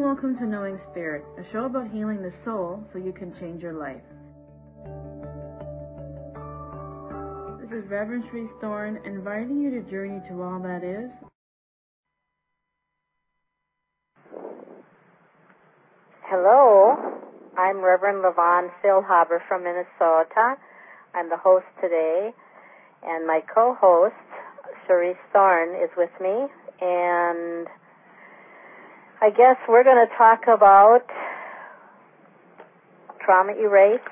welcome to Knowing Spirit, a show about healing the soul so you can change your life. This is Reverend Cherise Thorne inviting you to journey to all that is. Hello, I'm Reverend Levon Philhaber from Minnesota. I'm the host today, and my co-host, Cherise Thorne, is with me, and I guess we're going to talk about trauma erase,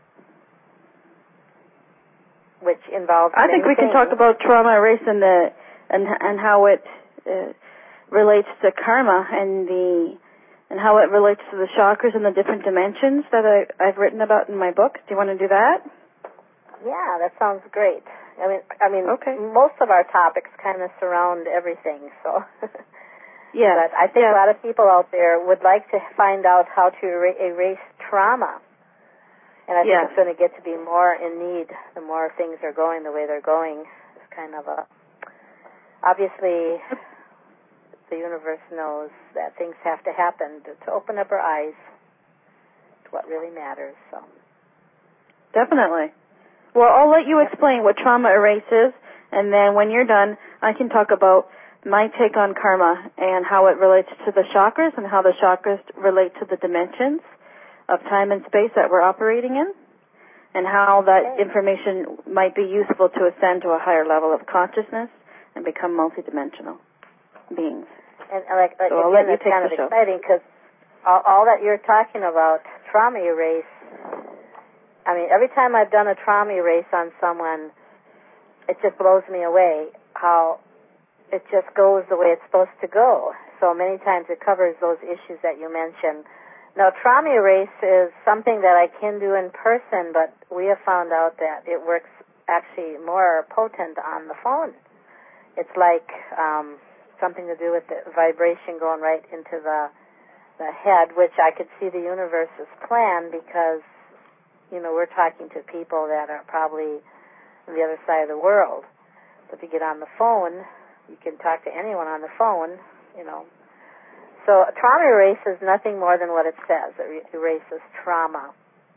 which involves I think we can talk about trauma erase and how it relates to karma and how it relates to the chakras and the different dimensions that I've written about in my book. Do you want to do that? Yeah, that sounds great. I mean, okay. Most of our topics kind of surround everything, so. Yeah. But I think a lot of people out there would like to find out how to erase trauma. And I think it's going to get to be more in need the more things are going the way they're going. It's kind of obviously, the universe knows that things have to happen to open up our eyes to what really matters. So. Definitely. Well, I'll let you explain what trauma erase is, and then when you're done, I can talk about my take on karma and how it relates to the chakras and how the chakras relate to the dimensions of time and space that we're operating in, and how that information might be useful to ascend to a higher level of consciousness and become multidimensional beings. And so again, it's kind of exciting because all that you're talking about, trauma erase, I mean, every time I've done a trauma erase on someone, it just blows me away how it just goes the way it's supposed to go. So many times it covers those issues that you mentioned. Now, trauma erase is something that I can do in person, but we have found out that it works actually more potent on the phone. It's like something to do with the vibration going right into the head, which I could see the universe's plan because, you know, we're talking to people that are probably on the other side of the world. But to get on the phone, you can talk to anyone on the phone, you know. So trauma erase is nothing more than what it says. It erases trauma.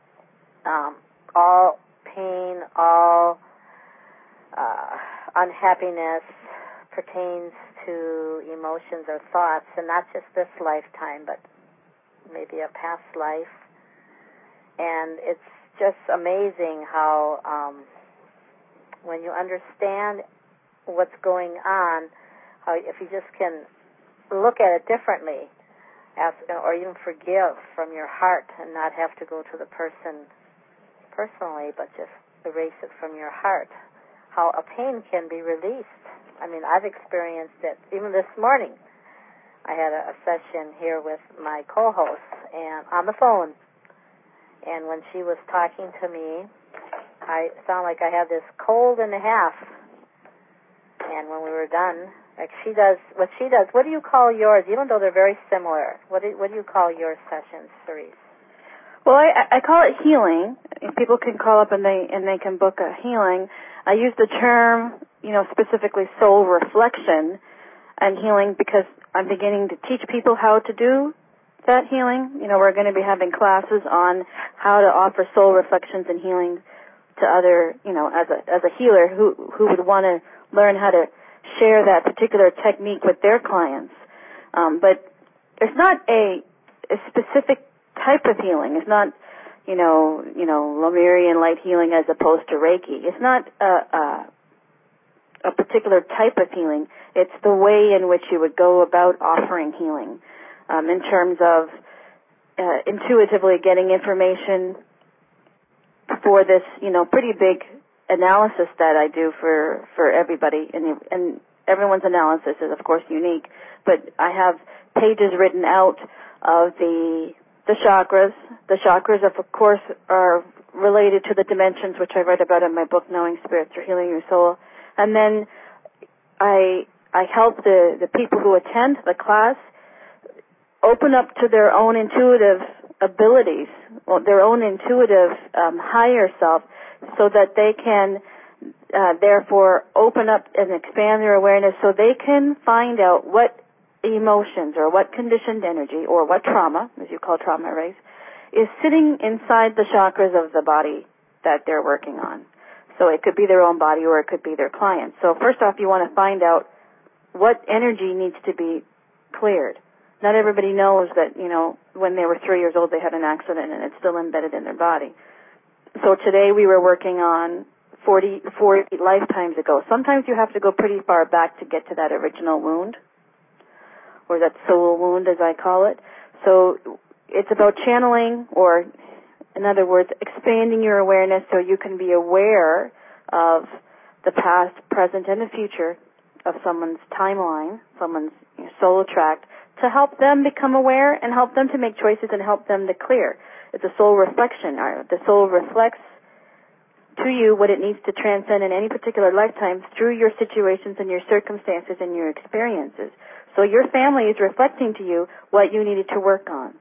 All pain, all unhappiness pertains to emotions or thoughts, and not just this lifetime, but maybe a past life. And it's just amazing how when you understand what's going on, how if you just can look at it differently, or even forgive from your heart and not have to go to the person personally, but just erase it from your heart, how a pain can be released. I mean, I've experienced it even this morning. I had a session here with my co-host and on the phone, and when she was talking to me, I sound like I had this cold and a half. And when we were done, like she does, what do you call yours? Even though they're very similar, what do you call your sessions, Cherise? Well, I call it healing. People can call up and they can book a healing. I use the term, you know, specifically soul reflection and healing because I'm beginning to teach people how to do that healing. You know, we're going to be having classes on how to offer soul reflections and healing to other, you know, as a healer who would want to learn how to share that particular technique with their clients. But it's not a specific type of healing. It's not, you know, Lemurian light healing as opposed to Reiki. It's not a particular type of healing. It's the way in which you would go about offering healing, in terms of intuitively getting information for this, you know, pretty big analysis that I do for everybody, and everyone's analysis is of course unique, but I have pages written out of the chakras. The chakras of course are related to the dimensions, which I write about in my book Knowing Spirit Through Healing Your Soul, and then I help the people who attend the class open up to their own intuitive abilities, their own intuitive higher self, so that they can therefore open up and expand their awareness so they can find out what emotions or what conditioned energy or what trauma, as you call trauma erase, is sitting inside the chakras of the body that they're working on. So it could be their own body or it could be their client. So first off, you want to find out what energy needs to be cleared. Not everybody knows that, when they were 3 years old they had an accident and it's still embedded in their body. So today we were working on 40 lifetimes ago. Sometimes you have to go pretty far back to get to that original wound, or that soul wound as I call it. So it's about channeling, or in other words, expanding your awareness so you can be aware of the past, present, and the future of someone's timeline, someone's soul tract, to help them become aware and help them to make choices and help them to clear. It's a soul reflection. The soul reflects to you what it needs to transcend in any particular lifetime through your situations and your circumstances and your experiences. So your family is reflecting to you what you needed to work on.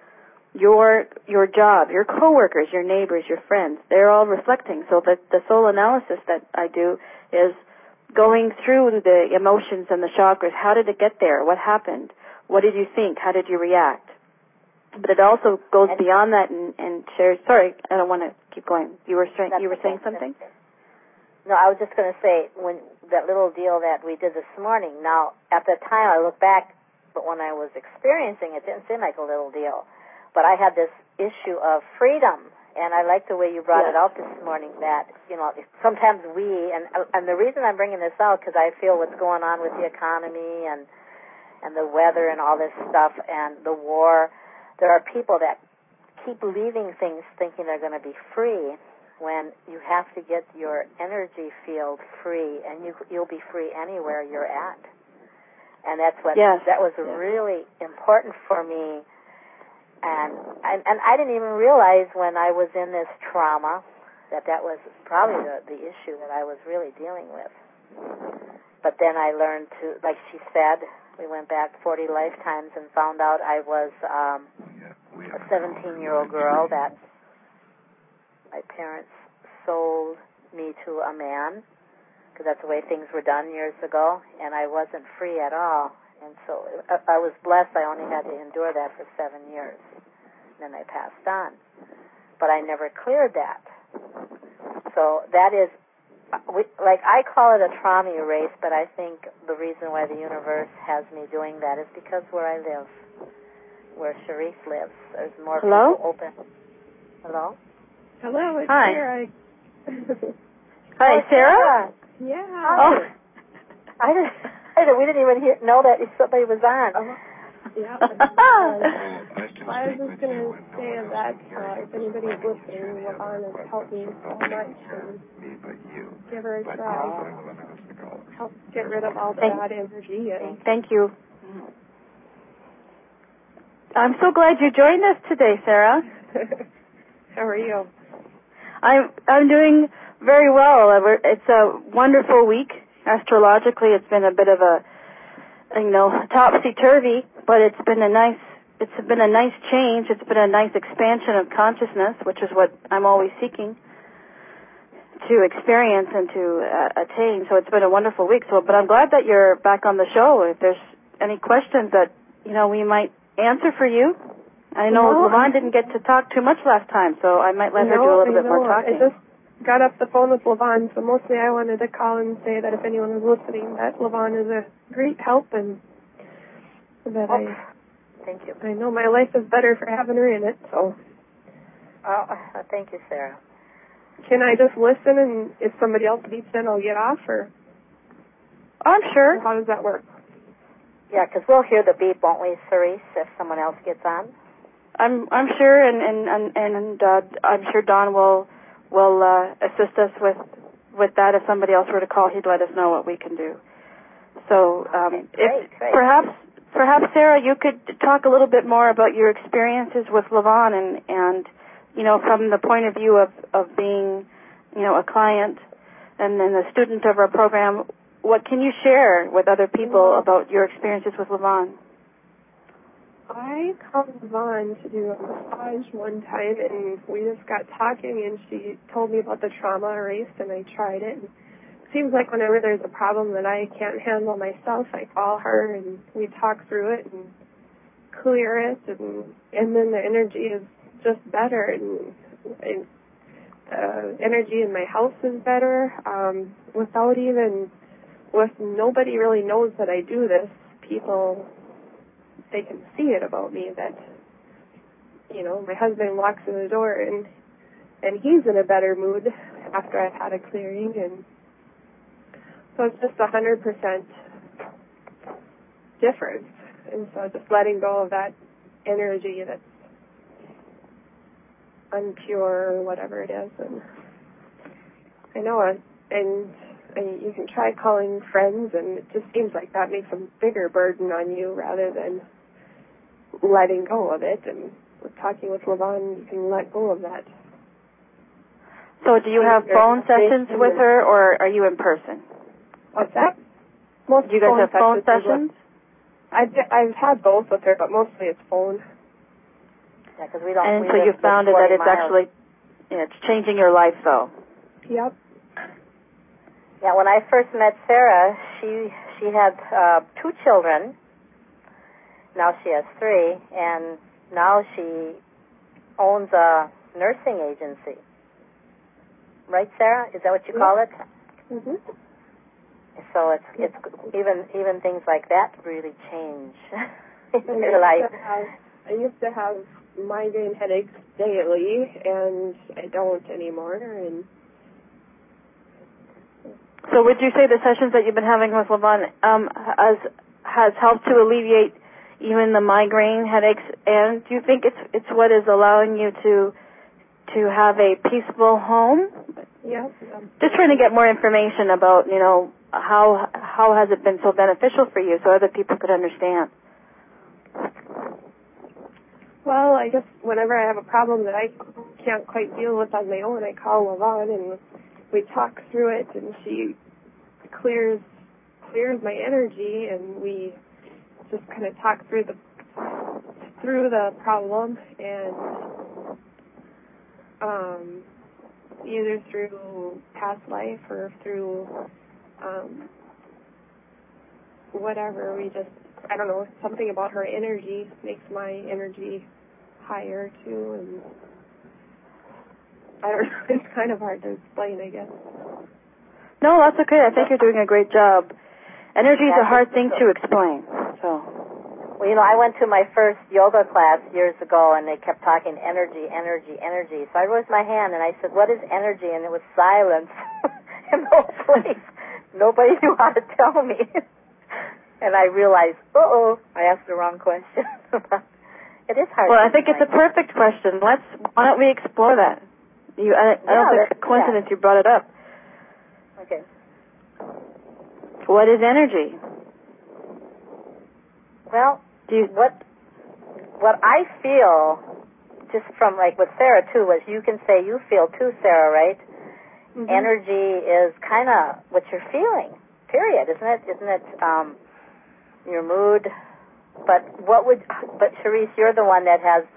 Your job, your coworkers, your neighbors, your friends, they're all reflecting. So the soul analysis that I do is going through the emotions and the chakras. How did it get there? What happened? What did you think? How did you react? But it also goes beyond that and shares. Sorry, I don't want to keep going. You were saying something? No, I was just going to say, when that little deal that we did this morning, now, at the time I look back, but when I was experiencing it didn't seem like a little deal. But I had this issue of freedom, and I like the way you brought it out this morning, that, sometimes and the reason I'm bringing this out, because I feel what's going on with the economy and the weather and all this stuff and the war, there are people that keep leaving things thinking they're going to be free, when you have to get your energy field free, and you'll be free anywhere you're at. And that's what that was really important for me. And I didn't even realize when I was in this trauma that was probably the issue that I was really dealing with. But then I learned to, like she said, we went back 40 lifetimes and found out I was a 17-year-old girl that my parents sold me to a man, because that's the way things were done years ago, and I wasn't free at all. And so I was blessed. I only had to endure that for 7 years. And then I passed on. But I never cleared that. So that is, like, I call it a trauma erase, but I think the reason why the universe has me doing that is because where I live, where Sharice lives, there's more people open. Hello? Hello, it's Hi. Sarah. Hi, Sarah? Yeah. Oh. We didn't even know that somebody was on. Yeah. I was just going to say that if anybody's listening, Levon has helped me so much, and give her a try. Help get rid of all the bad energy. Thank you. I'm so glad you joined us today, Sarah. How are you? I'm doing very well. It's a wonderful week. Astrologically, it's been a bit of a, topsy-turvy, but it's been a nice change. It's been a nice expansion of consciousness, which is what I'm always seeking to experience and to attain. So it's been a wonderful week. But I'm glad that you're back on the show. If there's any questions that, we might answer for you. I know Levon didn't get to talk too much last time, so I might let her do a little bit more talking. I just got off the phone with Levon, so mostly I wanted to call and say that if anyone is listening, that Levon is a great help, and that Thank you. I know my life is better for having her in it, so. Oh, thank you, Sarah. Can I just listen, and if somebody else beeps in, I'll get off, or? I'm sure. How does that work? Yeah, because we'll hear the beep, won't we, Cerise, if someone else gets on? I'm sure, and I'm sure Don will assist us with that. If somebody else were to call, he'd let us know what we can do. So, great. Perhaps Sarah, you could talk a little bit more about your experiences with Levon and from the point of view of being, a client and then a student of our program. What can you share with other people about your experiences with Levon? I called Levon to do a massage one time, and we just got talking, and she told me about the trauma erased, and I tried it. And seems like whenever there's a problem that I can't handle myself, I call her and we talk through it and clear it, and then the energy is just better, and energy in my house is better, with nobody really knows that I do this. People, they can see it about me, that, you know, my husband walks in the door and he's in a better mood after I've had a clearing, and so it's just 100% difference. And so just letting go of that energy that's unpure or whatever it is. And I know it, and you can try calling friends, and it just seems like that makes a bigger burden on you rather than letting go of it. And with talking with Levon, you can let go of that. So do you have phone sessions with her, or are you in person? What's that? Do you guys have phone sessions? I've had both with her, but mostly it's phone. Yeah, because we don't. And so you found that it's actually, it's changing your life, though. Yep. Yeah, when I first met Sarah, she had 2 children. Now she has 3, and now she owns a nursing agency. Right, Sarah? Is that what you call it? Mhm. So it's even things like that really change in your life. I used to have migraine headaches daily, and I don't anymore. And so would you say the sessions that you've been having with Levon has helped to alleviate even the migraine headaches? And do you think it's what is allowing you to have a peaceful home? Yeah. Just trying to get more information about, you know, how has it been so beneficial for you, so other people could understand. Well, I guess whenever I have a problem that I can't quite deal with on my own, I call Levon and we talk through it, and she clears my energy, and we just kind of talk through the problem, and either through past life or through whatever. We just, I don't know, something about her energy makes my energy higher too, and I don't know, it's kind of hard to explain, I guess. No, that's okay. I think you're doing a great job. Energy is a hard thing to explain. So. Well, you know, I went to my first yoga class years ago, and they kept talking energy, energy, energy. So I raised my hand, and I said, "What is energy?" And it was silence in those place. Nobody knew how to tell me. And I realized, I asked the wrong question. It is hard. Well, I think it's a perfect question. Why don't we explore that? I don't think it's a coincidence you brought it up. Okay. What is energy? Well, what I feel, just from like with Sarah too, was you can say you feel too, Sarah, right? Mm-hmm. Energy is kind of what you're feeling. Period, isn't it? Isn't it your mood? But Cherise, you're the one that has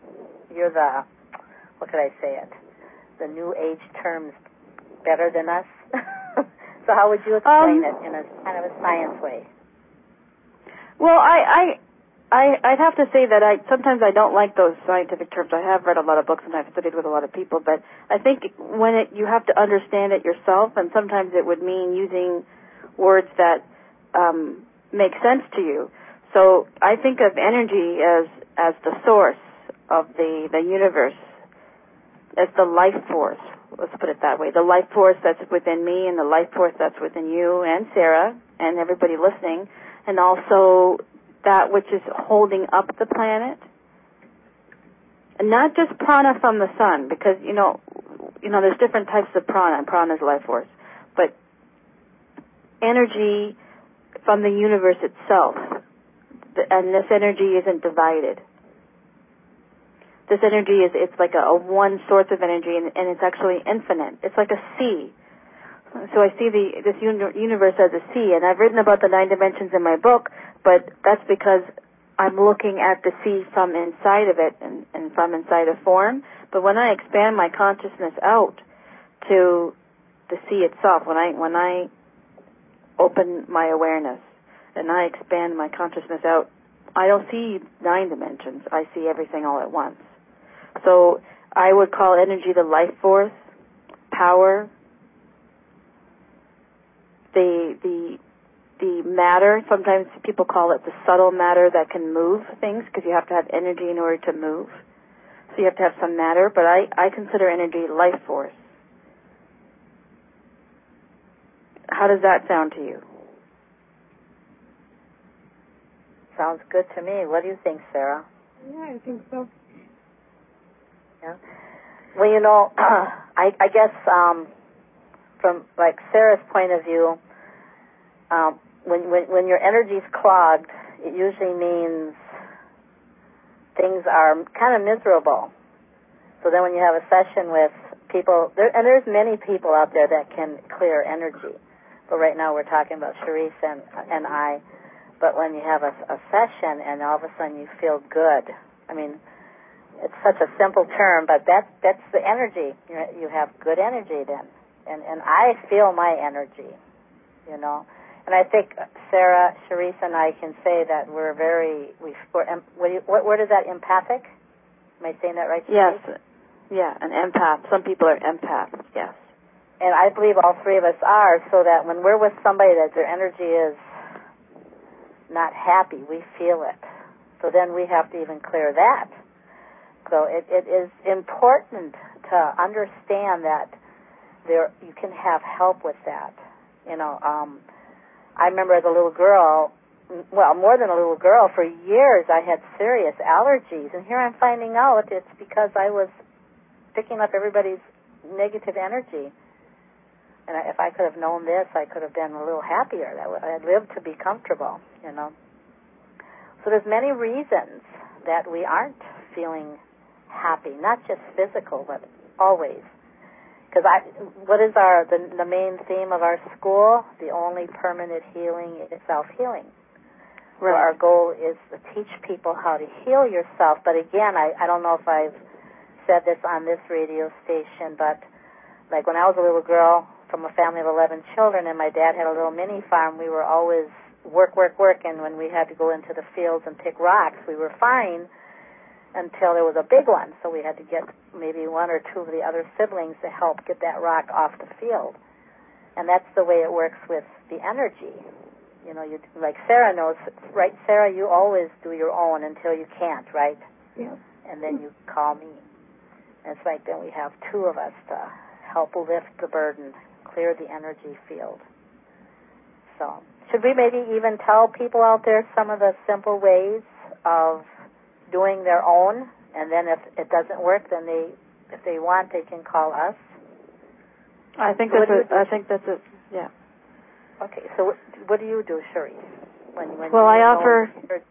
what could I say it? The new age terms better than us. So how would you explain it in a kind of a science way? Well, I'd have to say that sometimes I don't like those scientific terms. I have read a lot of books and I've studied with a lot of people, but I think you have to understand it yourself, and sometimes it would mean using words that make sense to you. So I think of energy as the source of the universe, as the life force. Let's put it that way. The life force that's within me and the life force that's within you and Sarah and everybody listening, and also that which is holding up the planet. And not just prana from the sun, because, you know, there's different types of prana, and prana is life force. But energy from the universe itself, and this energy isn't divided. This energy it's like a one source of energy, and it's actually infinite. It's like a sea. So I see this universe as a sea, and I've written about the 9 dimensions in my book, but that's because I'm looking at the sea from inside of it and from inside of form. But when I expand my consciousness out to the sea itself. When I open my awareness and I expand my consciousness out, I don't see 9 dimensions. I see everything all at once. So I would call energy the life force, power, the matter. Sometimes people call it the subtle matter that can move things, because you have to have energy in order to move. So you have to have some matter, but I consider energy life force. How does that sound to you? Sounds good to me. What do you think, Sarah? Yeah, I think so. Yeah. Well, you know, I guess from like Sarah's point of view, when your energy's clogged, it usually means things are kind of miserable. So then when you have a session with people, and there's many people out there that can clear energy, but right now we're talking about Cherise and I. But when you have a session and all of a sudden you feel good, I mean, it's such a simple term, but that's the energy. You have good energy then. And I feel my energy, you know. And I think Sarah, Cherise, and I can say that we're what word is that, empathic? Am I saying that right? Yes. Yeah, an empath. Some people are empaths, yes. And I believe all 3 of us are, so that when we're with somebody that their energy is not happy, we feel it. So then we have to even clear that. So it is important to understand that you can have help with that. You know, I remember as a little girl, well, more than a little girl, for years I had serious allergies, and here I'm finding out it's because I was picking up everybody's negative energy. And if I could have known this, I could have been a little happier. I had lived to be comfortable, you know. So there's many reasons that we aren't feeling happy, not just physical, but always. Because what is the main theme of our school? The only permanent healing is self-healing. Right. So our goal is to teach people how to heal yourself. But again, I don't know if I've said this on this radio station, but like when I was a little girl from a family of 11 children, and my dad had a little mini farm, we were always work, and when we had to go into the fields and pick rocks, we were fine until there was a big one, so we had to get maybe 1 or 2 of the other siblings to help get that rock off the field. And that's the way it works with the energy. You know, like Sarah knows, right, Sarah, you always do your own until you can't, right? Yeah. And then you call me. And it's like then we have 2 of us to help lift the burden, clear the energy field. So, should we maybe even tell people out there some of the simple ways of doing their own, and then if it doesn't work, then if they want, they can call us? I think that's it. Yeah. Okay, so what do you do, Cherise? Well, I offer.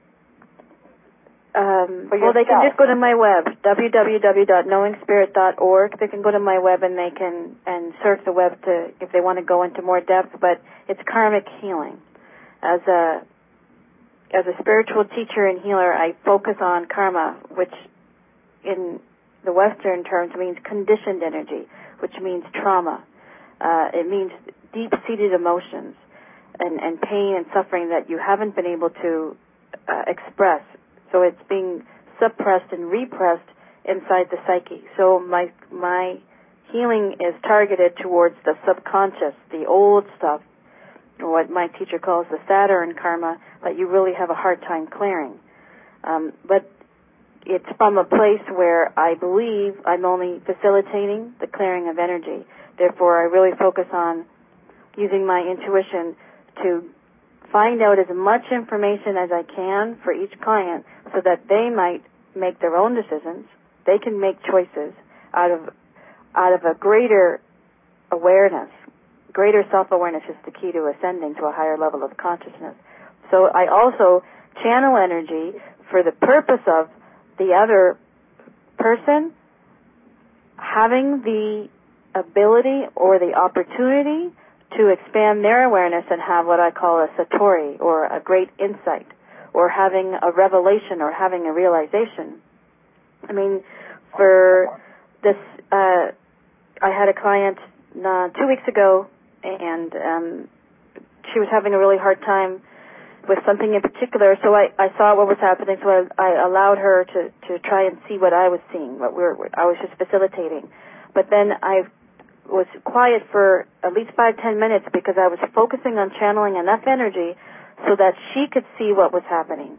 Well, they can just go to my web, www.knowingspirit.org. They can go to my web and they can surf the web if they want to go into more depth. But it's karmic healing. As a spiritual teacher and healer, I focus on karma, which in the Western terms means conditioned energy, which means trauma. It means deep-seated emotions and pain and suffering that you haven't been able to express. So it's being suppressed and repressed inside the psyche. So my healing is targeted towards the subconscious, the old stuff, what my teacher calls the Saturn karma, that you really have a hard time clearing. But it's from a place where I believe I'm only facilitating the clearing of energy. Therefore, I really focus on using my intuition to find out as much information as I can for each client so that they might make their own decisions. They can make choices out of a greater awareness. Greater self-awareness is the key to ascending to a higher level of consciousness. So I also channel energy for the purpose of the other person having the ability or the opportunity to expand their awareness and have what I call a satori, or a great insight, or having a revelation, or having a realization. I mean, for this, I had a client 2 weeks ago, and she was having a really hard time with something in particular. So I saw what was happening, so I allowed her to try and see what I was seeing, I was just facilitating. But then I was quiet for at least 5-10 minutes because I was focusing on channeling enough energy so that she could see what was happening.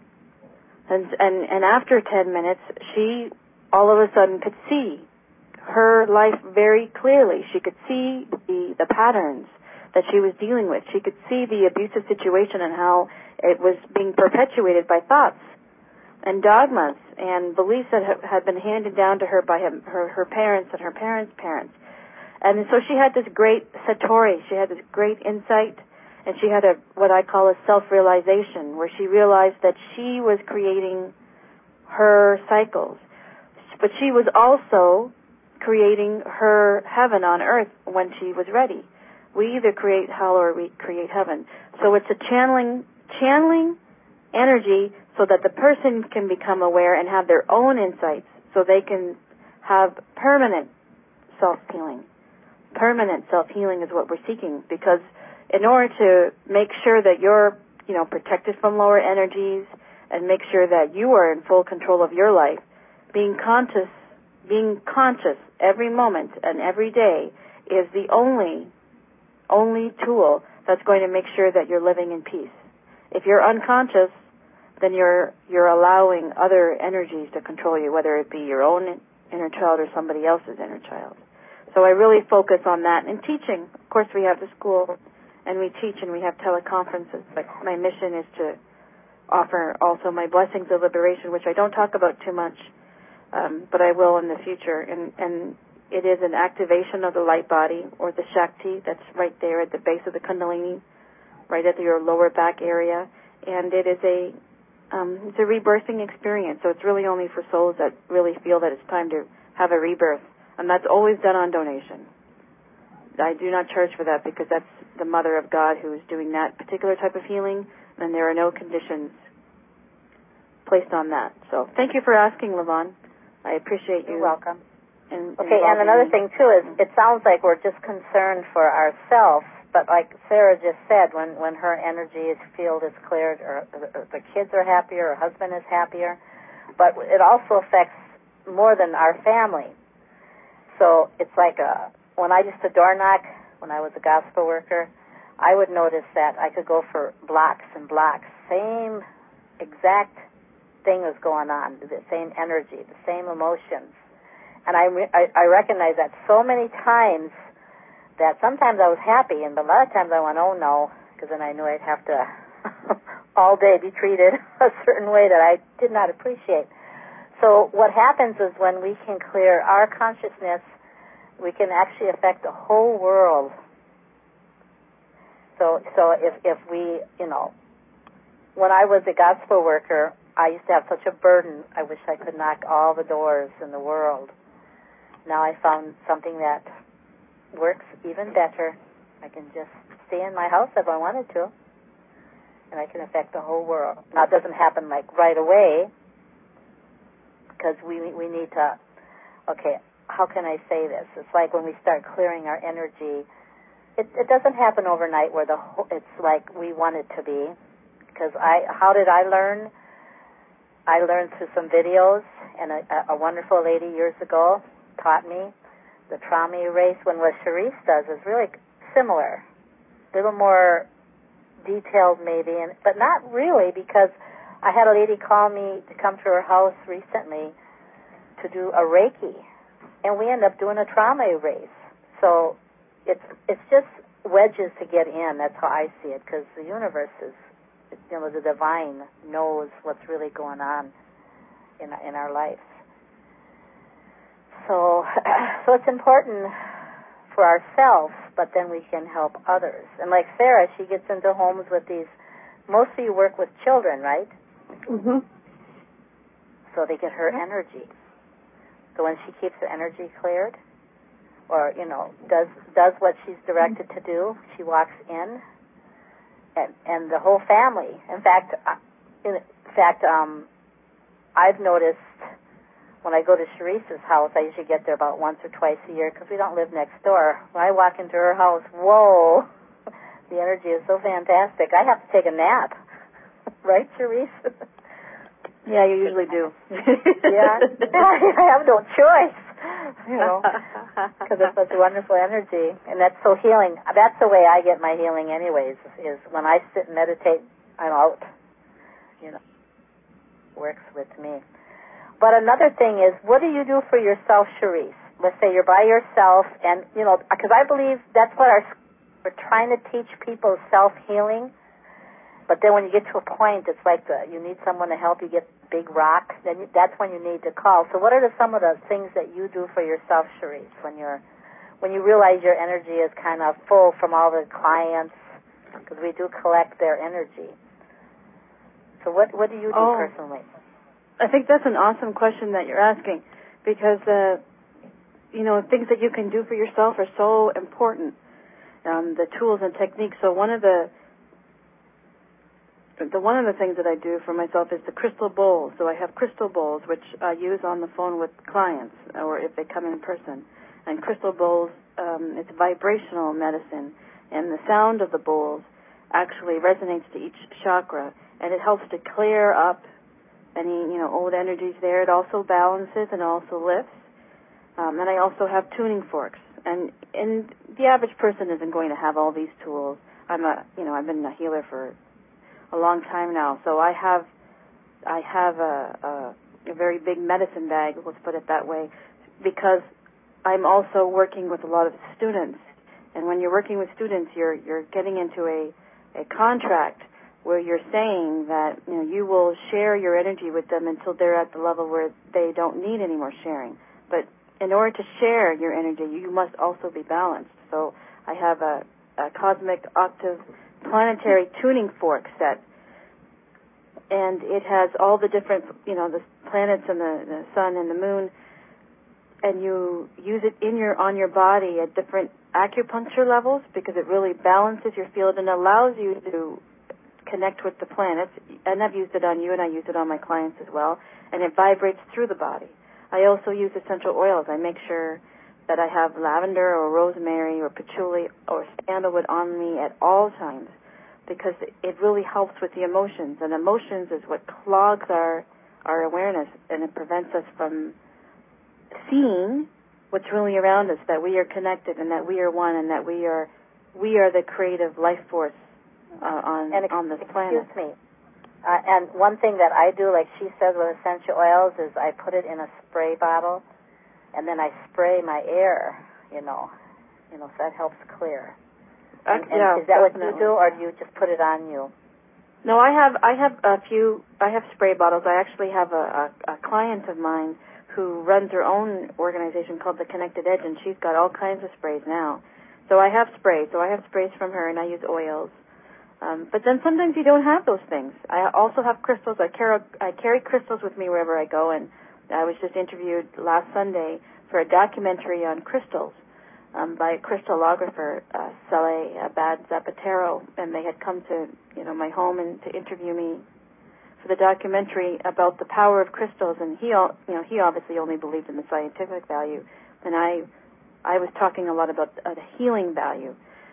And after 10 minutes, she all of a sudden could see her life very clearly. She could see the patterns that she was dealing with. She could see the abusive situation and how it was being perpetuated by thoughts and dogmas and beliefs that had been handed down to her by her parents and her parents' parents. And so she had this great satori. She had this great insight, and she had what I call a self-realization, where she realized that she was creating her cycles. But she was also creating her heaven on earth when she was ready. We either create hell or we create heaven. So it's a channeling energy so that the person can become aware and have their own insights so they can have permanent self-healing. Permanent self-healing is what we're seeking, because in order to make sure that you're, protected from lower energies and make sure that you are in full control of your life, being conscious every moment and every day is the only tool that's going to make sure that you're living in peace. If you're unconscious, then you're allowing other energies to control you, whether it be your own inner child or somebody else's inner child. So I really focus on that. And teaching, of course, we have the school, and we teach, and we have teleconferences. But my mission is to offer also my blessings of liberation, which I don't talk about too much, but I will in the future. And it is an activation of the light body, or the Shakti, that's right there at the base of the Kundalini, right at your lower back area. And it is it's a rebirthing experience. So it's really only for souls that really feel that it's time to have a rebirth. And that's always done on donation. I do not charge for that because that's the Mother of God who is doing that particular type of healing, and there are no conditions placed on that. So thank you for asking, Levon. I appreciate you. You're welcome. And another thing, too, is it sounds like we're just concerned for ourselves, but like Sarah just said, when her energy field is cleared, or the kids are happier, her husband is happier, but it also affects more than our family. So it's like when I used to door knock, when I was a gospel worker, I would notice that I could go for blocks and blocks. Same exact thing was going on, the same energy, the same emotions. And I recognized that so many times that sometimes I was happy, and a lot of times I went, oh no, because then I knew I'd have to all day be treated a certain way that I did not appreciate. So what happens is when we can clear our consciousness, we can actually affect the whole world. So if we, when I was a gospel worker, I used to have such a burden. I wish I could knock all the doors in the world. Now I found something that works even better. I can just stay in my house if I wanted to, and I can affect the whole world. Now it doesn't happen like right away, because we need to, how can I say this? It's like when we start clearing our energy, it doesn't happen overnight where it's like we want it to be. Because how did I learn? I learned through some videos, and a wonderful lady years ago taught me the trauma erase. When what Cherise does is really similar, a little more detailed maybe, but not really, because I had a lady call me to come to her house recently to do a Reiki, and we end up doing a trauma erase. So it's just wedges to get in. That's how I see it, because the universe is, the divine knows what's really going on in our lives. So it's important for ourselves, but then we can help others. And like Sarah, she gets into homes with these. Mostly you work with children, right? Mhm. So they get her energy. So when she keeps her energy cleared, or does what she's directed to do, she walks in, and the whole family. In fact, I've noticed when I go to Sharice's house, I usually get there about once or twice a year because we don't live next door. When I walk into her house, whoa, the energy is so fantastic. I have to take a nap. Right, Sharice? Yeah, you usually do. Yeah, I have no choice, because it's such wonderful energy, and that's so healing. That's the way I get my healing anyways, is when I sit and meditate, I'm out. Works with me. But another thing is, what do you do for yourself, Sharice? Let's say you're by yourself, and, because I believe that's what we're trying to teach people, self-healing. But then when you get to a point, it's like you need someone to help you get big rock, that's when you need to call. So what are some of the things that you do for yourself, Sharice, when you realize your energy is kind of full from all the clients, because we do collect their energy. So what do you do personally? I think that's an awesome question that you're asking, because things that you can do for yourself are so important, the tools and techniques. So one of the things that I do for myself is the crystal bowls. So I have crystal bowls, which I use on the phone with clients, or if they come in person. And crystal bowls, it's vibrational medicine, and the sound of the bowls actually resonates to each chakra, and it helps to clear up any old energies there. It also balances and also lifts. And I also have tuning forks, and the average person isn't going to have all these tools. I've been a healer for a long time now, so I have a very big medicine bag, let's put it that way, because I'm also working with a lot of students, and when you're working with students, you're getting into a contract where you're saying that you will share your energy with them until they're at the level where they don't need any more sharing. But in order to share your energy, you must also be balanced. So I have a cosmic octave planetary tuning fork set, and it has all the different, the planets and the sun and the moon, and you use it on your body at different acupuncture levels, because it really balances your field and allows you to connect with the planets. And I've used it on you, and I use it on my clients as well, and it vibrates through the body. I also use essential oils. I make sure that I have lavender or rosemary or patchouli or sandalwood on me at all times, because it really helps with the emotions. And emotions is what clogs our awareness, and it prevents us from seeing what's really around us, that we are connected and that we are one, and that we are the creative life force on this planet. Excuse me. And one thing that I do, like she says with essential oils, is I put it in a spray bottle, and then I spray my air, so that helps clear. And is that definitely. What you do, or do you just put it on you? No, I have spray bottles. I actually have a client of mine who runs her own organization called The Connected Edge, and she's got all kinds of sprays now. So I have sprays. So I have sprays from her, and I use oils. But then sometimes you don't have those things. I also have crystals. I carry crystals with me wherever I go, and I was just interviewed last Sunday for a documentary on crystals by a crystallographer, Saleh Abad Zapatero, and they had come to my home and to interview me for the documentary about the power of crystals. And he obviously only believed in the scientific value, and I was talking a lot about the healing value.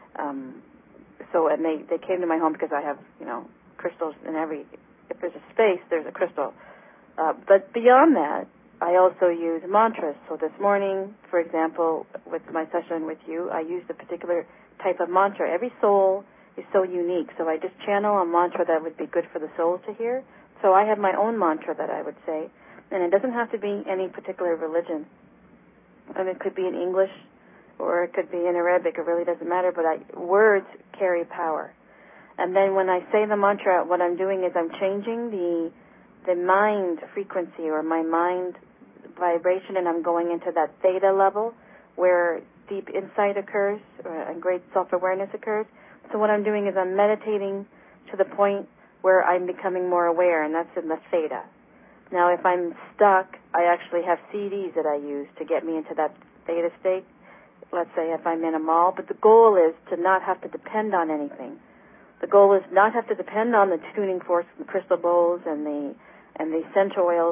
And they came to my home because I have, crystals in if there's a space, there's a crystal. But beyond that, I also use mantras. So this morning, for example, with my session with you, I used a particular type of mantra. Every soul is so unique, so I just channel a mantra that would be good for the soul to hear. So I have my own mantra that I would say, and it doesn't have to be any particular religion. And it could be in English, or it could be in Arabic. It really doesn't matter, but words carry power. And then when I say the mantra, what I'm doing is I'm changing the mind frequency, or my mind vibration, and I'm going into that theta level where deep insight occurs and great self-awareness occurs. So what I'm doing is I'm meditating to the point where I'm becoming more aware, and that's in the theta. Now, if I'm stuck, I actually have CDs that I use to get me into that theta state. Let's say if I'm in a mall, but the goal is to not have to depend on anything. The goal is not have to depend on the tuning forks, the crystal bowls, and the essential oils,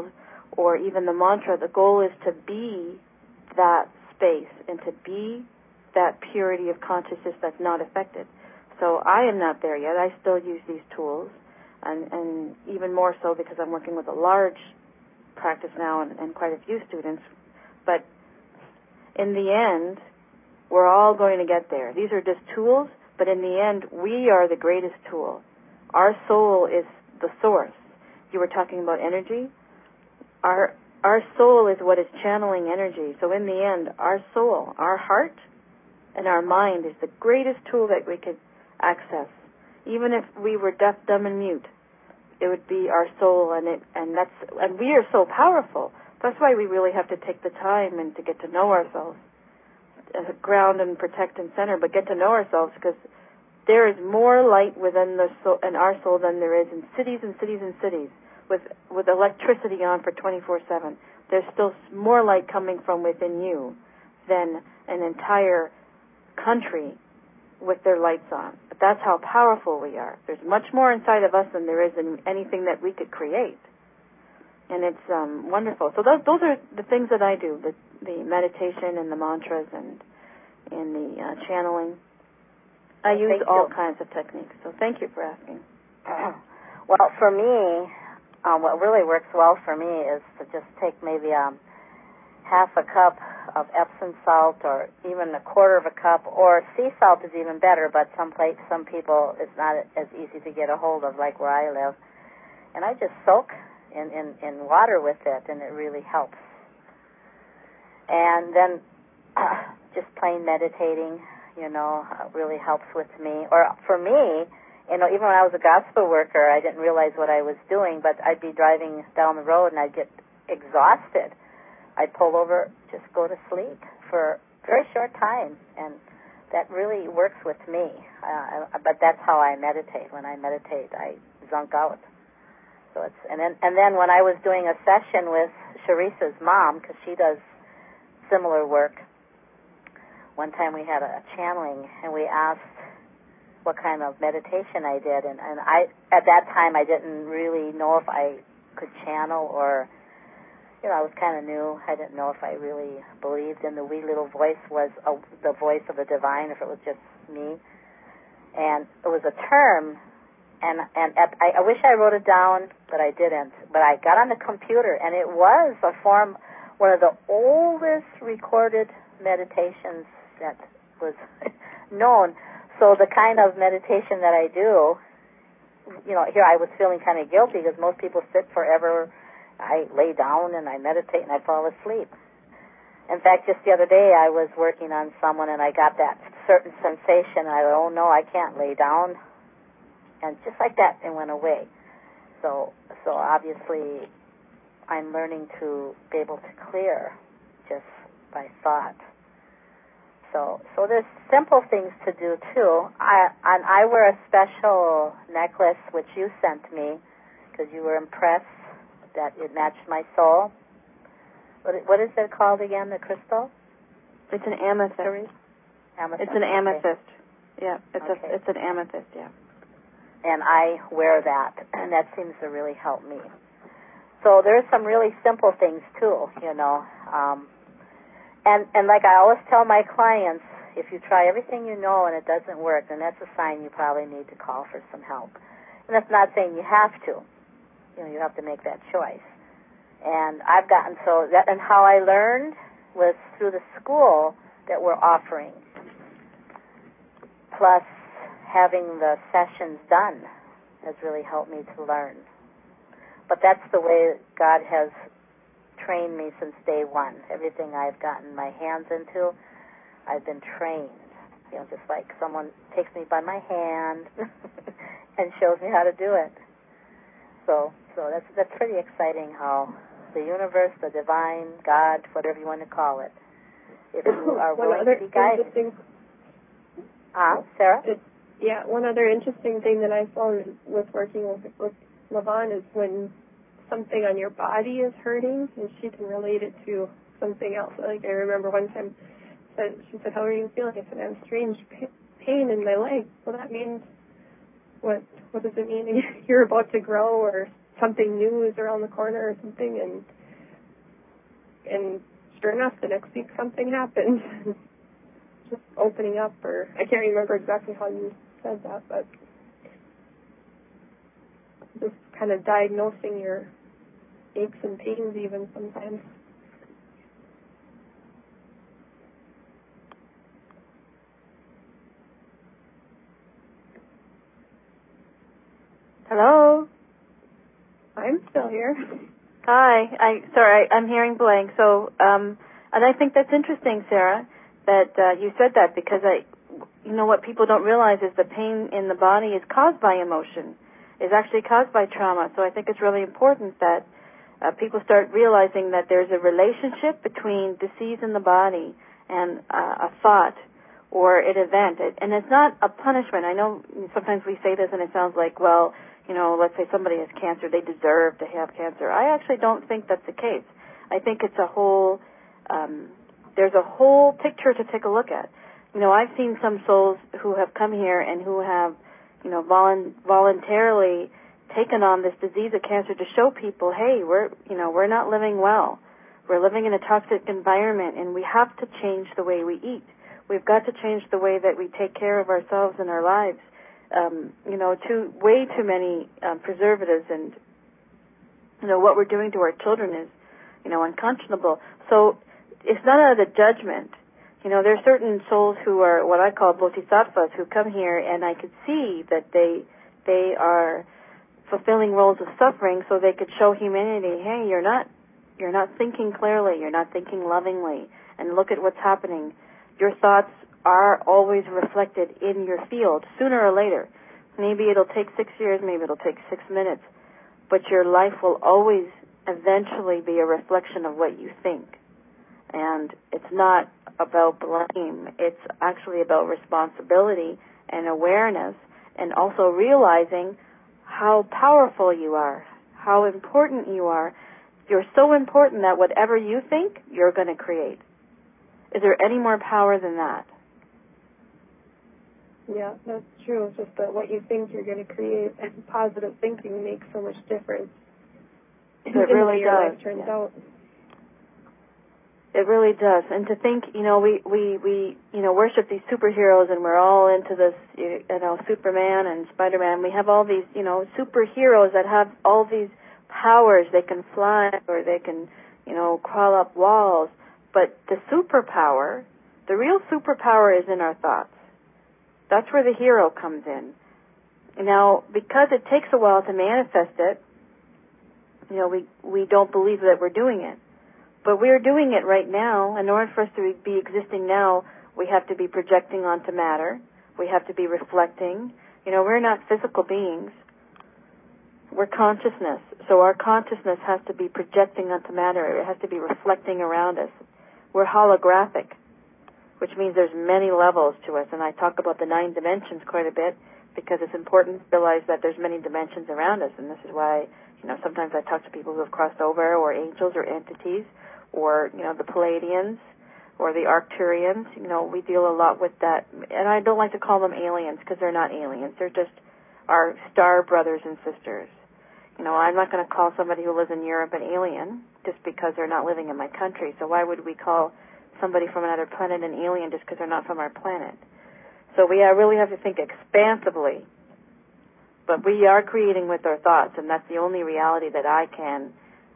or even the mantra, the goal is to be that space and to be that purity of consciousness that's not affected. So I am not there yet. I still use these tools, and even more so because I'm working with a large practice now and quite a few students. But in the end, we're all going to get there. These are just tools, but in the end, we are the greatest tool. Our soul is the source. You were talking about energy. Our soul is what is channeling energy. So in the end, our soul, our heart, and our mind is the greatest tool that we could access. Even if we were deaf, dumb, and mute, it would be our soul, and we are so powerful. That's why we really have to take the time and to get to know ourselves, ground and protect and center, but get to know ourselves, because there is more light within the soul, in our soul, than there is in cities and cities and cities with electricity on for 24/7. There's still more light coming from within you than an entire country with their lights on. But that's how powerful we are. There's much more inside of us than there is in anything that we could create. And it's wonderful. So those are the things that I do, the meditation and the mantras and the channeling. I use all kinds of techniques. So thank you for asking. Well, for me, what really works well for me is to just take maybe half a cup of Epsom salt, or even a quarter of a cup, or sea salt is even better, but some people it's not as easy to get a hold of, like where I live. And I just soak in water with it, and it really helps. And then just plain meditating, really helps with me. Or for me, even when I was a gospel worker, I didn't realize what I was doing, but I'd be driving down the road and I'd get exhausted. I'd pull over, just go to sleep for a very short time, and that really works with me. But that's how I meditate. When I meditate, I zunk out. So and then when I was doing a session with Sharice's mom, because she does similar work, one time we had a channeling, and we asked what kind of meditation I did, and I at that time I didn't really know if I could channel, or I was kind of new. I didn't know if I really believed in the wee little voice was the voice of the divine, if it was just me. And it was a term, and I wish I wrote it down, but I didn't. But I got on the computer, and it was one of the oldest recorded meditations that was known. So the kind of meditation that I do, here I was feeling kind of guilty, because most people sit forever. I lay down and I meditate and I fall asleep. In fact, just the other day I was working on someone and I got that certain sensation. I thought, oh no, I can't lay down. And just like that, it went away. So obviously I'm learning to be able to clear just by thought. So there's simple things to do too. I wear a special necklace which you sent me because you were impressed that it matched my soul. What is it called again, the crystal? It's an amethyst. Amethyst. It's an amethyst. Okay. Yeah, it's an amethyst, yeah. And I wear that, and that seems to really help me. So there's some really simple things too, And like I always tell my clients, if you try everything you know and it doesn't work, then that's a sign you probably need to call for some help. And that's not saying you have to. You have to make that choice. And I've gotten and how I learned was through the school that we're offering, plus having the sessions done has really helped me to learn. But that's the way God has trained me since day one. Everything I've gotten my hands into, I've been trained. Just like someone takes me by my hand and shows me how to do it. So that's pretty exciting how the universe, the divine, God, whatever you want to call it, if you are willing to be guided. Sarah? Yeah, one other interesting thing that I found with working with Levon is when something on your body is hurting, and she can relate it to something else. Like I remember one time, she said, "How are you feeling?" I said, "I have strange pain in my leg." Well, that means what does it mean? You're about to grow, or something new is around the corner or something, and And sure enough, the next week something happened. Just opening up, or I can't remember exactly how you said that, but just kind of diagnosing your aches and pains even sometimes. Hello? I'm still here. Hi. I'm hearing blank. So, and I think that's interesting, Sarah, that you said that, because what people don't realize is the pain in the body is caused by emotion, is actually caused by trauma. So I think it's really important that people start realizing that there's a relationship between disease in the body and a thought or an event. And it's not a punishment. I know sometimes we say this and it sounds like, well, let's say somebody has cancer, they deserve to have cancer. I actually don't think that's the case. I think it's a whole, there's a whole picture to take a look at. I've seen some souls who have come here and who have, voluntarily taken on this disease of cancer to show people, hey, we're not living well. We're living in a toxic environment, and we have to change the way we eat. We've got to change the way that we take care of ourselves and our lives. Way too many preservatives, and what we're doing to our children is, unconscionable. So it's not out of judgment. There are certain souls who are what I call bodhisattvas who come here, and I could see that they are fulfilling roles of suffering, so they could show humanity, hey, you're not thinking clearly, you're not thinking lovingly, and look at what's happening. Your thoughts are always reflected in your field, sooner or later. Maybe it'll take 6 years, maybe it'll take 6 minutes, but your life will always eventually be a reflection of what you think. And it's not about blame. It's actually about responsibility and awareness, and also realizing how powerful you are, how important you are. You're so important that whatever you think, you're going to create. Is there any more power than that? Yeah, that's true. It's just that what you think you're going to create, and positive thinking makes so much difference. It really your does. Life turns out. It really does. And to think, we worship these superheroes, and we're all into this, Superman and Spider-Man. We have all these, superheroes that have all these powers. They can fly, or they can, crawl up walls. But the superpower, the real superpower is in our thoughts. That's where the hero comes in. Now, because it takes a while to manifest it, we don't believe that we're doing it. But we're doing it right now. In order for us to be existing now, we have to be projecting onto matter. We have to be reflecting. We're not physical beings. We're consciousness. So our consciousness has to be projecting onto matter. It has to be reflecting around us. We're holographic, which means there's many levels to us. And I talk about the 9 dimensions quite a bit because it's important to realize that there's many dimensions around us. And this is why, sometimes I talk to people who have crossed over, or angels or entities, or, the Pleiadians or the Arcturians. We deal a lot with that. And I don't like to call them aliens because they're not aliens. They're just our star brothers and sisters. I'm not going to call somebody who lives in Europe an alien just because they're not living in my country. So why would we call somebody from another planet an alien just because they're not from our planet? So we really have to think expansively. But we are creating with our thoughts, and that's the only reality that I can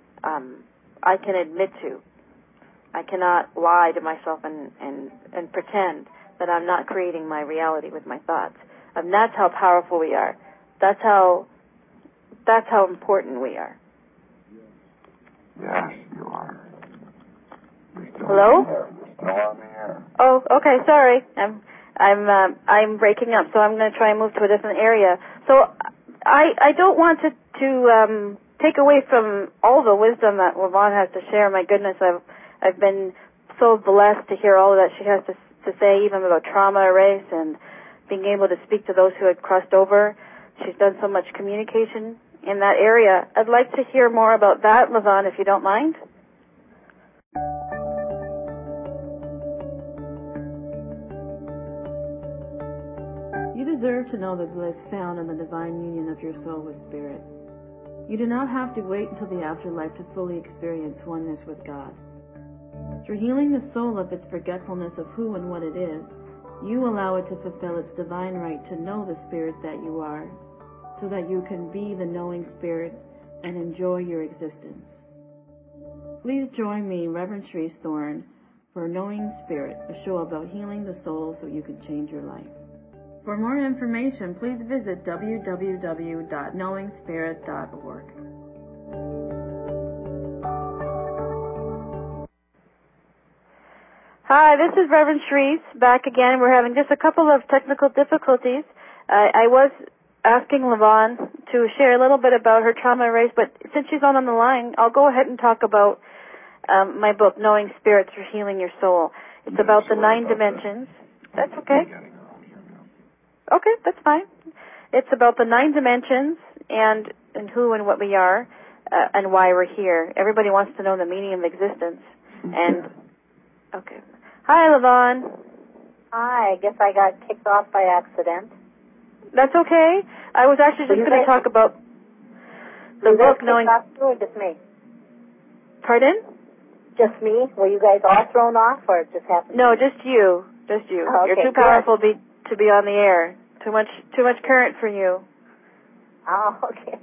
admit to. I cannot lie to myself and pretend that I'm not creating my reality with my thoughts. And that's how powerful we are. That's how important we are. Yes, you are. Hello? Still on the air. Oh, okay. Sorry, I'm breaking up, so I'm going to try and move to a different area. So I don't want to take away from all the wisdom that Yvonne has to share. My goodness, I've been so blessed to hear all that she has to say, even about trauma erase and being able to speak to those who had crossed over. She's done so much communication in that area. I'd like to hear more about that, Yvonne, if you don't mind. You deserve to know the bliss found in the divine union of your soul with Spirit. You do not have to wait until the afterlife to fully experience oneness with God. Through healing the soul of its forgetfulness of who and what it is, you allow it to fulfill its divine right to know the spirit that you are, so that you can be the knowing spirit and enjoy your existence. Please join me, Reverend Sharice Thorne, for Knowing Spirit, a show about healing the soul so you can change your life. For more information, please visit www.knowingspirit.org. Hi, this is Reverend Sharice back again. We're having just a couple of technical difficulties. I was asking Levon to share a little bit about her trauma erase, but since she's on the line, I'll go ahead and talk about my book, Knowing Spirit Through Healing Your Soul. It's about the 9 dimensions. That's okay. Okay, that's fine. It's about the 9 dimensions and who and what we are and why we're here. Everybody wants to know the meaning of existence. And okay. Hi, Levon. Hi. I guess I got kicked off by accident. That's okay. I was actually just going to talk about the book, Knowing... Or just me? Pardon? Just me? Were you guys all thrown off, or it just happened? No, just you. Just you. Oh, okay, you're too powerful to be on the air. Too much current for you. Oh, okay.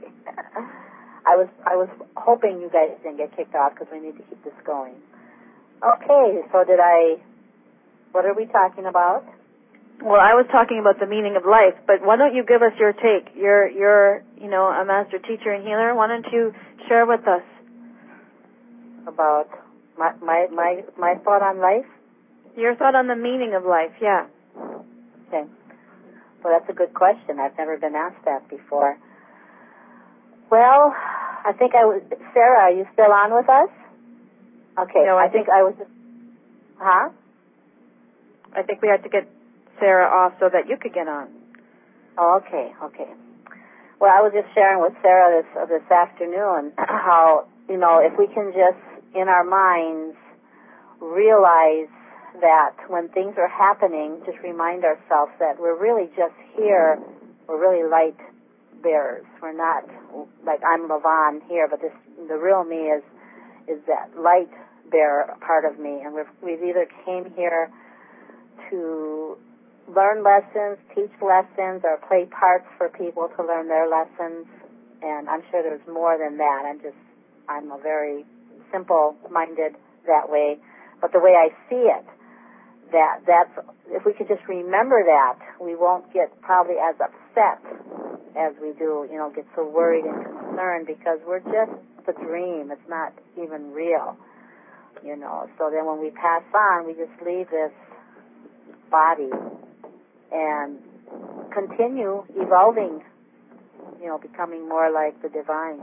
I was hoping you guys didn't get kicked off because we need to keep this going. Okay, so what are we talking about? Well, I was talking about the meaning of life, but why don't you give us your take? You're a master teacher and healer. Why don't you share with us about my thought on life? Your thought on the meaning of life, yeah. Okay. Well, that's a good question. I've never been asked that before. Well, I think Sarah, are you still on with us? Okay. No, I think I was just... Huh? I think we had to get Sarah off so that you could get on. Oh, okay. Well, I was just sharing with Sarah this afternoon how, if we can just, in our minds, realize that when things are happening, just remind ourselves that we're really just here, we're really light bearers. We're not, like I'm Levon here, but the real me is that light bearer part of me. And we've either came here to learn lessons, teach lessons, or play parts for people to learn their lessons. And I'm sure there's more than that. I'm a very simple-minded that way. But the way I see it, that's if we could just remember that, we won't get probably as upset as we do, get so worried and concerned because we're just the dream. It's not even real, So then when we pass on, we just leave this body and continue evolving, becoming more like the divine.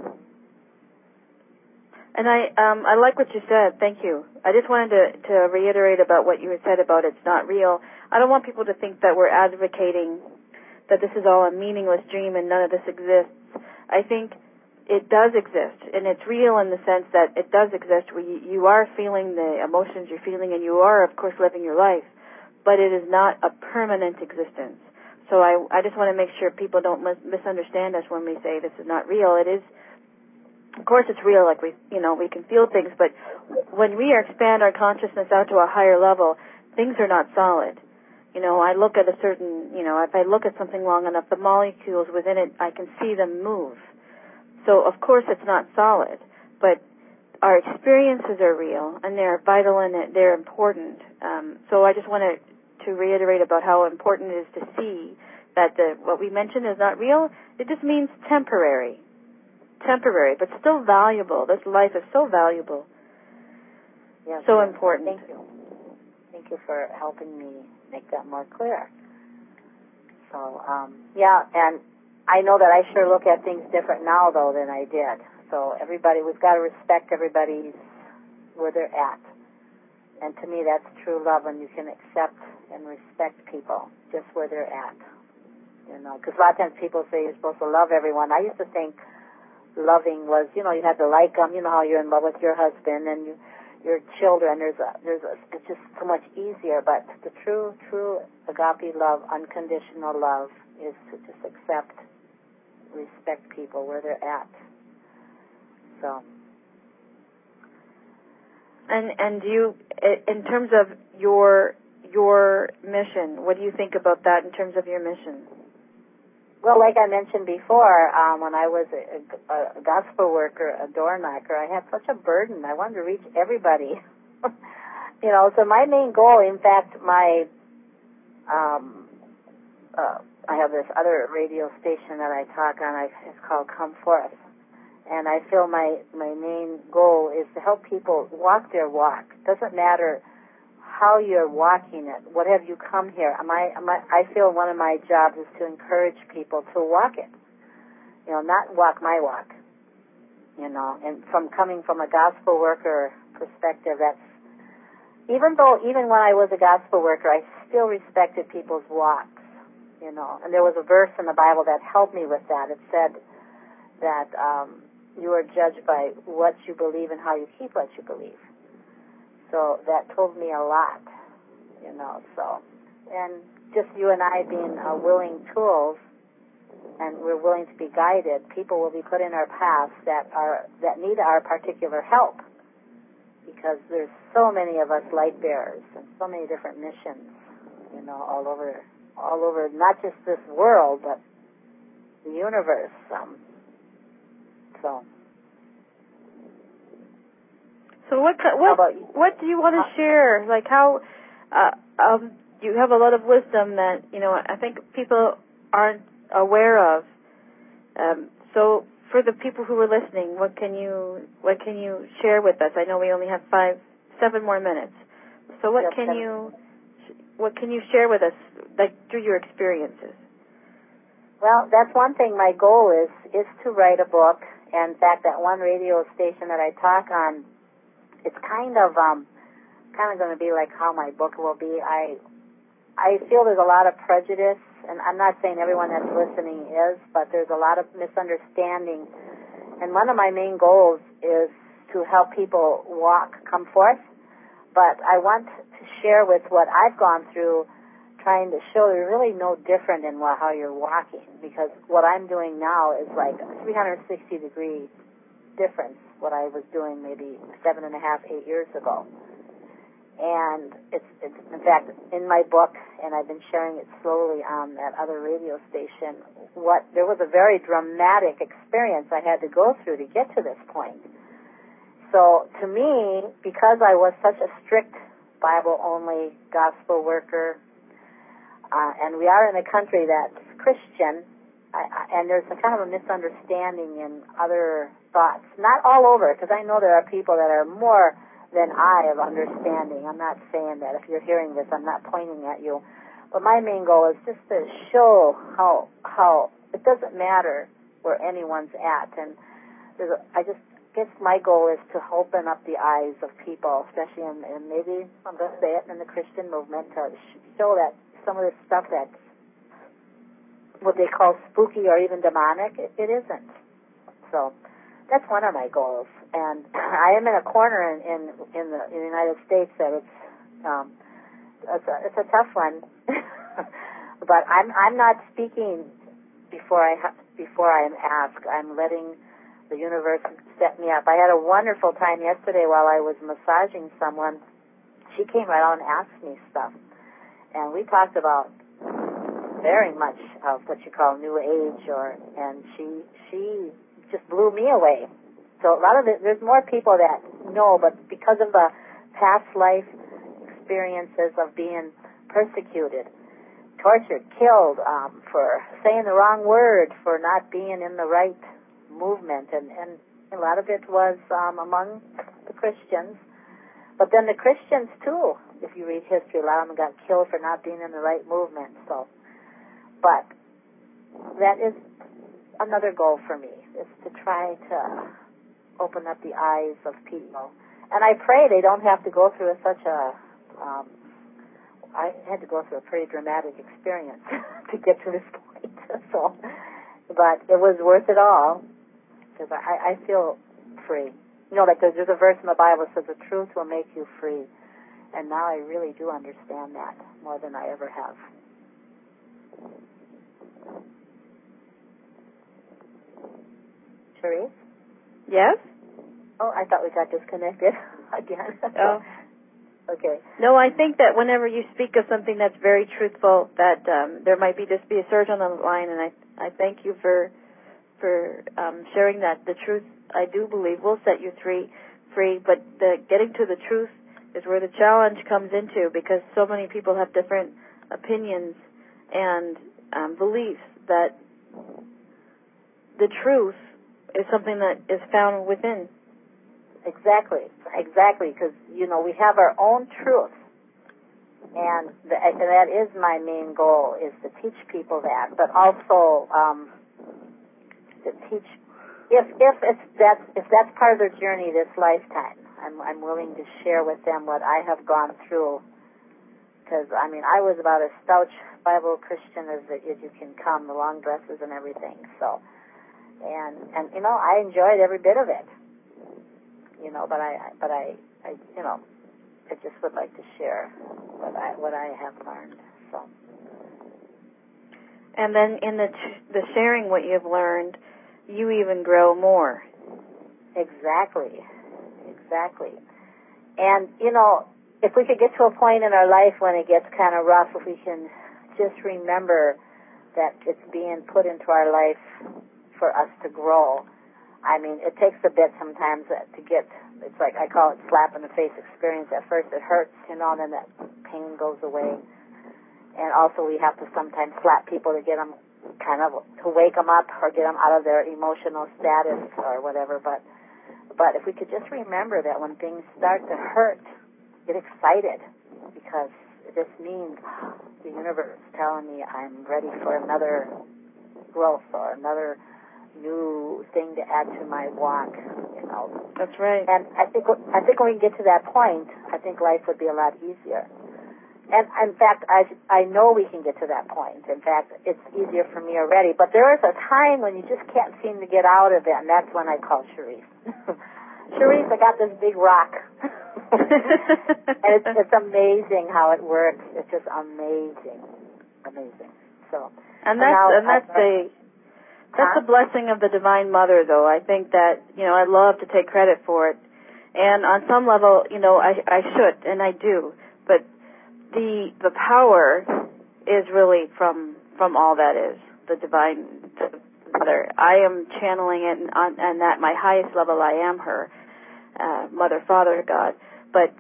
And I like what you said. Thank you. I just wanted to reiterate about what you had said about it's not real. I don't want people to think that we're advocating that this is all a meaningless dream and none of this exists. I think it does exist, and it's real in the sense that it does exist. You are feeling the emotions you're feeling, and you are, of course, living your life, but it is not a permanent existence. So I just want to make sure people don't misunderstand us when we say this is not real. It is. Of course, it's real, like we can feel things, but when we expand our consciousness out to a higher level, things are not solid. I look at a certain, if I look at something long enough, the molecules within it, I can see them move. So, of course, it's not solid, but our experiences are real, and they're vital, and they're important. So I just wanted to reiterate about how important it is to see that what we mentioned is not real. It just means temporary, but still valuable. This life is so valuable, so important. Thank you. Thank you for helping me make that more clear. So, and I know that I sure look at things different now, though, than I did. So we've got to respect everybody's where they're at. And to me, that's true love, when you can accept and respect people just where they're at. Because a lot of times people say you're supposed to love everyone. I used to think loving was, you had to like them. You know how you're in love with your husband and your children. It's just so much easier. But the true agape love, unconditional love, is to just accept, respect people where they're at. So And do you, in terms of your mission, what do you think about that in terms of your mission? Well, like I mentioned before, when I was a gospel worker, a door knocker, I had such a burden. I wanted to reach everybody. So my main goal, in fact, I have this other radio station that I talk on. It's called Come Forth. And I feel my main goal is to help people walk their walk. Doesn't matter how you're walking it. What have you come here? I feel one of my jobs is to encourage people to walk it. Not walk my walk. And coming from a gospel worker perspective, that's even when I was a gospel worker, I still respected people's walks. And there was a verse in the Bible that helped me with that. It said that you are judged by what you believe and how you keep what you believe. So that told me a lot, and just you and I being willing tools, and we're willing to be guided, people will be put in our paths that need our particular help, because there's so many of us light bearers and so many different missions, all over, not just this world, but the universe. So what do you want to share? Like how you have a lot of wisdom that I think people aren't aware of. So for the people who are listening, what can you share with us? I know we only have 7 more minutes. So what can you share with us, like through your experiences? Well, that's one thing. My goal is to write a book. And in fact, that one radio station that I talk on, it's kind of going to be like how my book will be. I feel there's a lot of prejudice, and I'm not saying everyone that's listening is, but there's a lot of misunderstanding. And one of my main goals is to help people come forth. But I want to share with what I've gone through, trying to show you're really no different in how you're walking, because what I'm doing now is like a 360-degree difference what I was doing maybe 7.5, 8 years ago. And it's in fact in my book, and I've been sharing it slowly on that other radio station. There was a very dramatic experience I had to go through to get to this point. So to me, because I was such a strict Bible-only gospel worker, and we are in a country that's Christian, and there's a kind of a misunderstanding in other thoughts. Not all over, because I know there are people that are more than I of understanding. I'm not saying that if you're hearing this, I'm not pointing at you. But my main goal is just to show how it doesn't matter where anyone's at. And I guess my goal is to open up the eyes of people, especially in maybe, I'm going to say it, in the Christian movement, to show that some of this stuff that's what they call spooky or even demonic, it isn't. So that's one of my goals. And I am in a corner in the United States that it's a tough one. But I'm not speaking before I am asked. I'm letting the universe set me up. I had a wonderful time yesterday while I was massaging someone. She came right out and asked me stuff, and we talked about very much of what you call New Age, and she just blew me away. So a lot of there's more people that know, but because of the past life experiences of being persecuted, tortured, killed, for saying the wrong word, for not being in the right movement, and a lot of it was among the Christians. But then the Christians too, if you read history, a lot of them got killed for not being in the right movement. So, but that is another goal for me, is to try to open up the eyes of people. And I pray they don't have to go through such a, I had to go through a pretty dramatic experience to get to this point. So, but it was worth it all, because I feel free. Like there's a verse in the Bible that says the truth will make you free. And now I really do understand that more than I ever have. Cherise? Yes? Oh, I thought we got disconnected. again. Oh. Okay. No, I think that whenever you speak of something that's very truthful, that there might just be a surge on the line, and I thank you for sharing that. The truth, I do believe, will set you free, but getting to the truth is where the challenge comes into, because so many people have different opinions and beliefs that the truth is something that is found within. Exactly, because, we have our own truth, and that is my main goal, is to teach people that, but also to teach, if that's part of their journey this lifetime, I'm willing to share with them what I have gone through, because, I was about as staunch Bible Christian as you can come, the long dresses and everything, so, and I enjoyed every bit of it. But I just would like to share what I have learned. So. And then in the sharing what you've learned, you even grow more. Exactly. And if we could get to a point in our life when it gets kind of rough, if we can just remember that it's being put into our life for us to grow. It takes a bit sometimes to get, it's like I call it slap in the face experience. At first it hurts, and then that pain goes away. And also we have to sometimes slap people to get them to wake them up or get them out of their emotional status or whatever. But if we could just remember that when things start to hurt, get excited, because this means the universe is telling me I'm ready for another growth or another new thing to add to my walk, That's right. And I think when we get to that point, I think life would be a lot easier. And in fact, I know we can get to that point. In fact, it's easier for me already. But there is a time when you just can't seem to get out of it, and that's when I call Cherise. Cherise, I got this big rock. And it's amazing how it works. It's just amazing. So. That's a blessing of the Divine Mother, though. I think that, I love to take credit for it. And on some level, I should, and I do. But the power is really from all that is, the Divine Mother. I am channeling it, and at my highest level, I am her, Mother, Father, God. But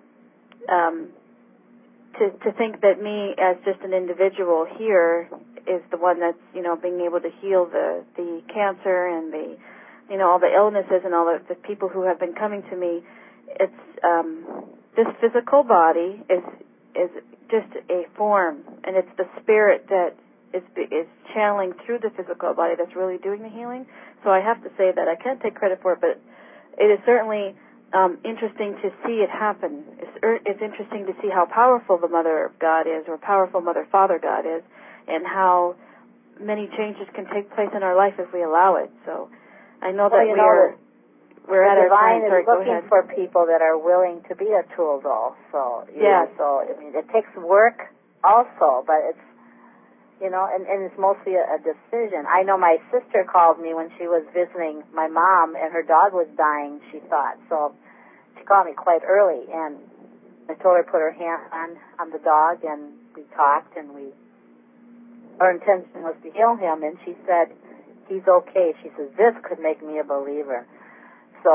to think that me as just an individual here is the one that's, being able to heal the cancer and all the illnesses and all the people who have been coming to me. It's this physical body is just a form, and it's the spirit that is channeling through the physical body that's really doing the healing. So I have to say that I can't take credit for it, but it is certainly interesting to see it happen. It's interesting to see how powerful the Mother of God is, or powerful Mother Father God is, and how many changes can take place in our life if we allow it. So I know that we're at our time. The Divine is looking for people that are willing to be a tool, though. So it takes work also, but it's and it's mostly a decision. I know my sister called me when she was visiting my mom, and her dog was dying, she thought. So she called me quite early, and I told her to put her hand on the dog, and we talked, and our intention was to heal him, and she said, he's okay. She says, this could make me a believer. So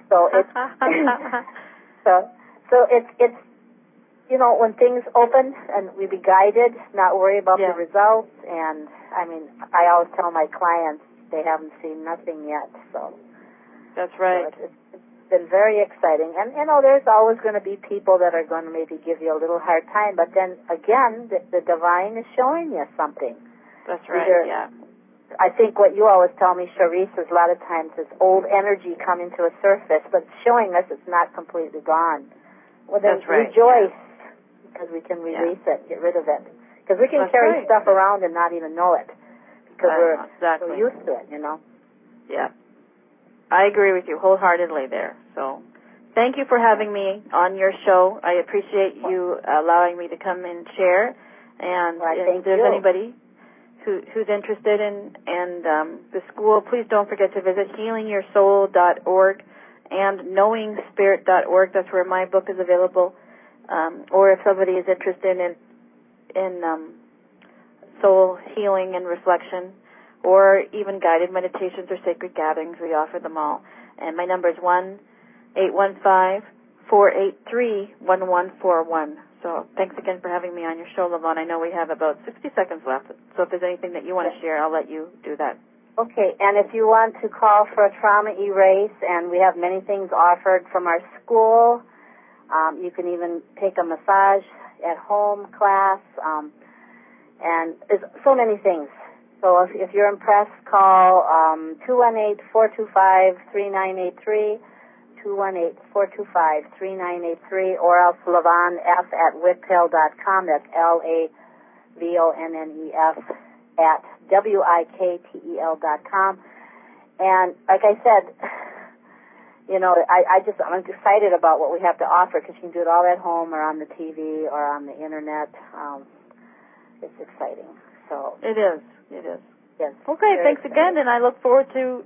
it's when things open and we be guided, not worry about the results. And I always tell my clients they haven't seen nothing yet. So that's right. So it's been very exciting. And there's always going to be people that are going to maybe give you a little hard time. But then again, the Divine is showing you something. That's right. I think what you always tell me, Cherise, is a lot of times is old energy coming to a surface, but showing us it's not completely gone. Well, then rejoice, because we can release it, get rid of it. Because we can carry stuff around and not even know it, because we're so used to it, Yeah. I agree with you wholeheartedly there. So thank you for having me on your show. I appreciate you allowing me to come and share. And if there's anybody who's interested in the school, please don't forget to visit healingyoursoul.org and knowingspirit.org. That's where my book is available. Or if somebody is interested in soul healing and reflection, or even guided meditations or sacred gatherings, we offer them all. And my number is 1-815-483-1141. So thanks again for having me on your show, Lavon. I know we have about 60 seconds left, so if there's anything that you want to share, I'll let you do that. Okay, and if you want to call for a trauma erase, and we have many things offered from our school, you can even take a massage at home class, and there's so many things. So if you're impressed, call 218-425-3983, 218-425-3983, or else LavonF@wicktail.com. That's LAVONNEF at WIKTEL.com. And like I said, you know, I'm excited about what we have to offer, because you can do it all at home or on the TV or on the internet. It's exciting. So It is. yes. Okay, thanks again, and I look forward to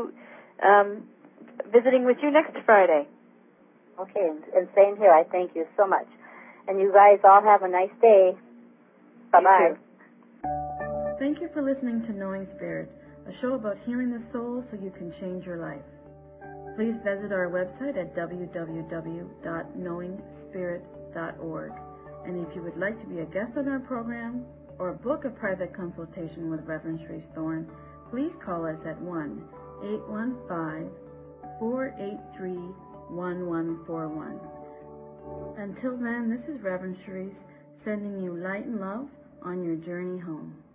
visiting with you next Friday. Okay, and same here. I thank you so much. And you guys all have a nice day. Bye-bye. Thank you for listening to Knowing Spirit, a show about healing the soul so you can change your life. Please visit our website at www.knowingspirit.org. And if you would like to be a guest on our program or book a private consultation with Reverend Sharice Thorne, please call us at 1-815-483-1141. Until then, this is Reverend Sharice sending you light and love on your journey home.